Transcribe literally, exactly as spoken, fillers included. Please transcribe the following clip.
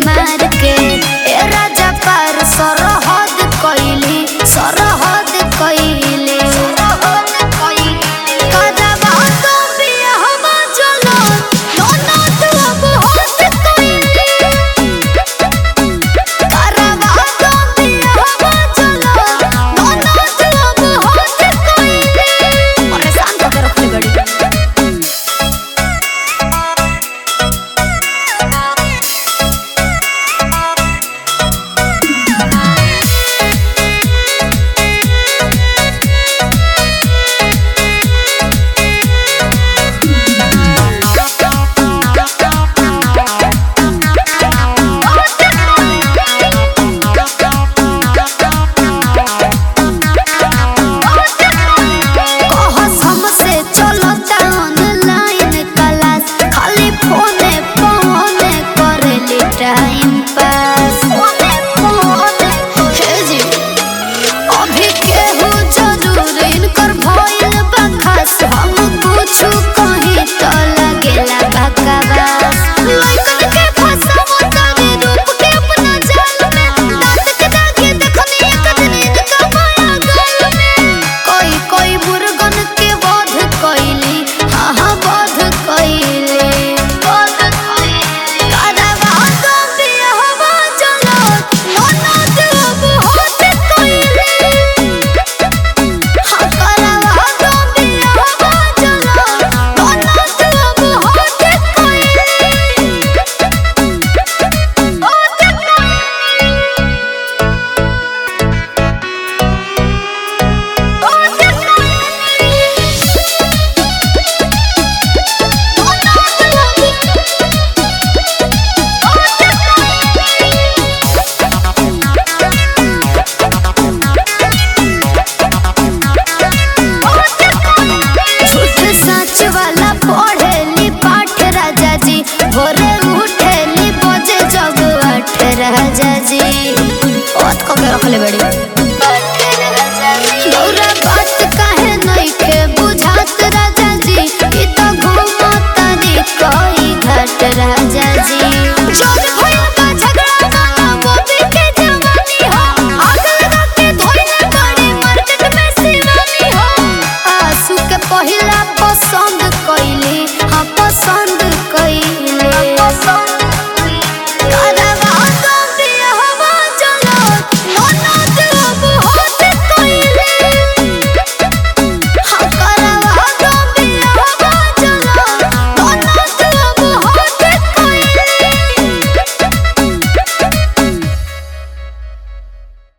मार के ए राजा पार सरहद कइली सरहद कइली करवा तो बियाहवा चलो ननद अब होत कइली करवा तो बियाहवा चलो ननद अब होत कइली परेशान होके रखले बड़ी। टाइम पास अभी केहू जरूर इनकर भइल बा खास हम कुछु कहीं तो लगेला बकवास लइकन के फसावो तारे रूप के अपना जाल में दांत के दागे देखनी एक दिन इनका माया गल में कोई कोई बुरगन के वध कइली हां हां वध कइली वाला पढ़ेली पाठ राजा जी भोरे उठेली बजे जग आठ राजा जी ओत को के रखले बड़ी गौरा बात काहे नहीं के बुझात राजा जी ई तो घूमतानी कोई घाट राजा जी जोर भइल बा झगड़ा गाना मोदी के जवानी हो आग लगा के धोइले बड़ी मार्केट में शिवानी हो आंसू के पहिला पसंद कइली हाँ पसंद